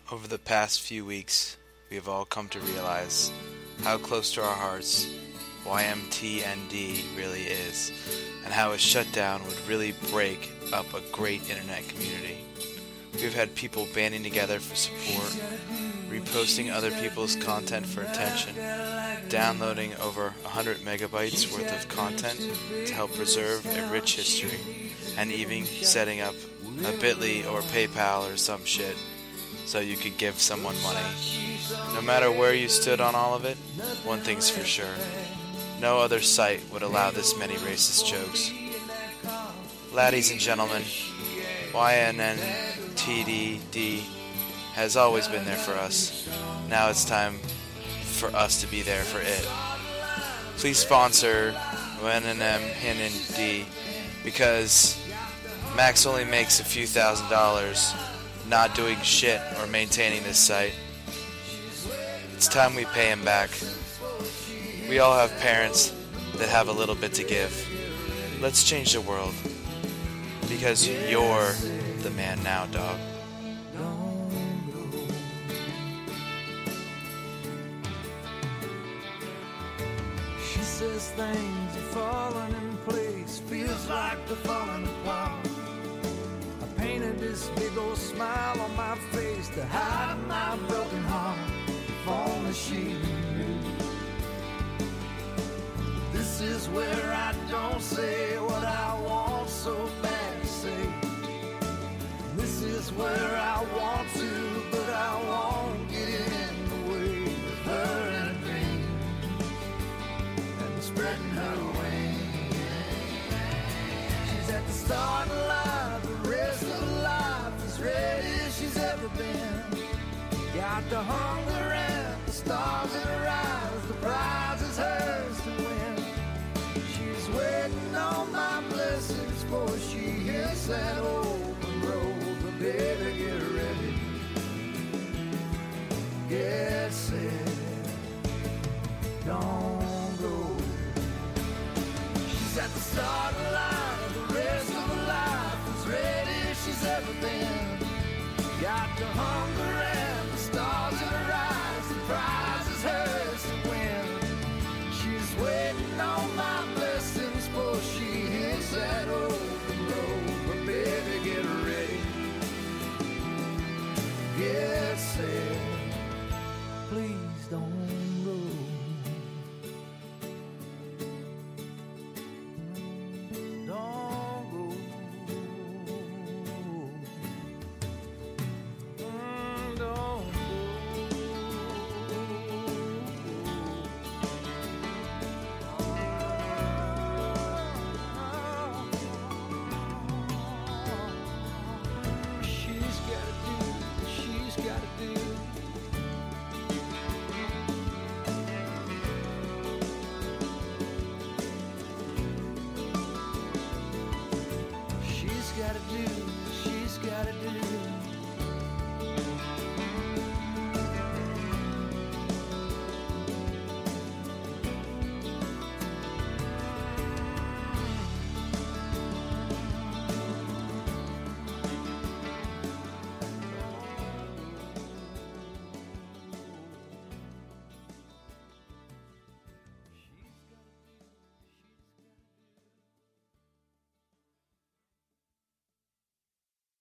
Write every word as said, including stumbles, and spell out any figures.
Over the past few weeks, we have all come to realize how close to our hearts Y M T N D really is, and how a shutdown would really break up a great internet community. We've had people banding together for support, reposting other people's content for attention, downloading over one hundred megabytes worth of content to help preserve a rich history, and even setting up a bit dot l y or PayPal or some shit so you could give someone money. No matter where you stood on all of it, one thing's for sure. No other site would allow this many racist jokes. Ladies and gentlemen, Y N N T D D has always been there for us. Now it's time for us to be there for it. Please sponsor Y N N T D because Max only makes a few thousand dollars not doing shit or maintaining this site. It's time we pay him back. We all have parents that have a little bit to give. Let's change the world. Because you're the man now, dog. She says things are falling in place, feels like they're falling apart. I painted this big old smile on my face to hide my broken heart. If only she knew. This is where I don't say what I want so bad to say. This is where I want to, but I won't get in the way of her and a dream and spreading her wings. She's at the start of life, the rest of her life as ready as she's ever been. Got the hunger and the stars in her eyes, the prize is hers to win. She's waiting on my blessings before she hits that open road. But baby, get ready, get set, don't go. She's at the start of life, the rest of her life as ready as she's ever been.